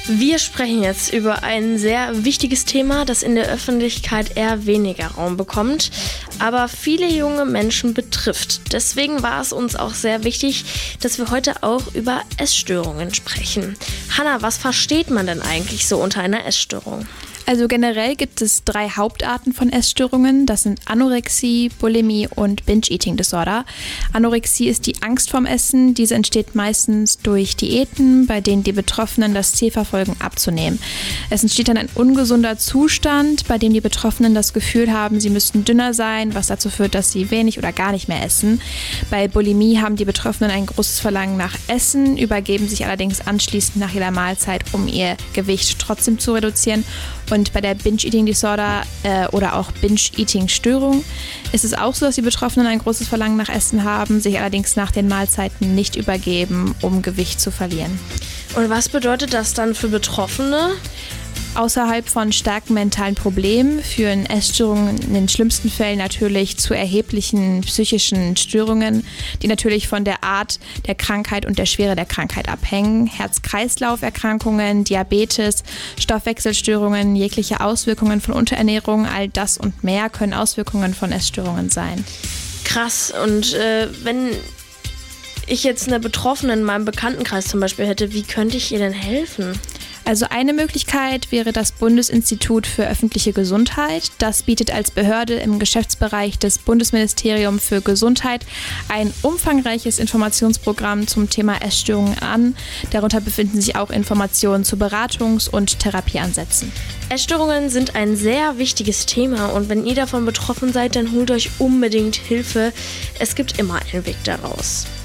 Wir sprechen jetzt über ein sehr wichtiges Thema, das in der Öffentlichkeit eher weniger Raum bekommt, aber viele junge Menschen betrifft. Deswegen war es uns auch sehr wichtig, dass wir heute auch über Essstörungen sprechen. Hanna, was versteht man denn eigentlich so unter einer Essstörung? Also generell gibt es 3 Hauptarten von Essstörungen. Das sind Anorexie, Bulimie und Binge-Eating-Disorder. Anorexie ist die Angst vorm Essen. Diese entsteht meistens durch Diäten, bei denen die Betroffenen das Ziel verfolgen, abzunehmen. Es entsteht dann ein ungesunder Zustand, bei dem die Betroffenen das Gefühl haben, sie müssten dünner sein, was dazu führt, dass sie wenig oder gar nicht mehr essen. Bei Bulimie haben die Betroffenen ein großes Verlangen nach Essen, übergeben sich allerdings anschließend nach jeder Mahlzeit, um ihr Gewicht trotzdem zu reduzieren. Und bei der Binge-Eating-Disorder oder auch Binge-Eating-Störung ist es auch so, dass die Betroffenen ein großes Verlangen nach Essen haben, sich allerdings nach den Mahlzeiten nicht übergeben, um Gewicht zu verlieren. Und was bedeutet das dann für Betroffene? Außerhalb von starken mentalen Problemen führen Essstörungen in den schlimmsten Fällen natürlich zu erheblichen psychischen Störungen, die natürlich von der Art der Krankheit und der Schwere der Krankheit abhängen. Herz-Kreislauf-Erkrankungen, Diabetes, Stoffwechselstörungen, jegliche Auswirkungen von Unterernährung, all das und mehr können Auswirkungen von Essstörungen sein. Krass. Und wenn ich jetzt eine Betroffene in meinem Bekanntenkreis zum Beispiel hätte, wie könnte ich ihr denn helfen? Also eine Möglichkeit wäre das Bundesinstitut für öffentliche Gesundheit. Das bietet als Behörde im Geschäftsbereich des Bundesministeriums für Gesundheit ein umfangreiches Informationsprogramm zum Thema Essstörungen an. Darunter befinden sich auch Informationen zu Beratungs- und Therapieansätzen. Essstörungen sind ein sehr wichtiges Thema und wenn ihr davon betroffen seid, dann holt euch unbedingt Hilfe. Es gibt immer einen Weg daraus.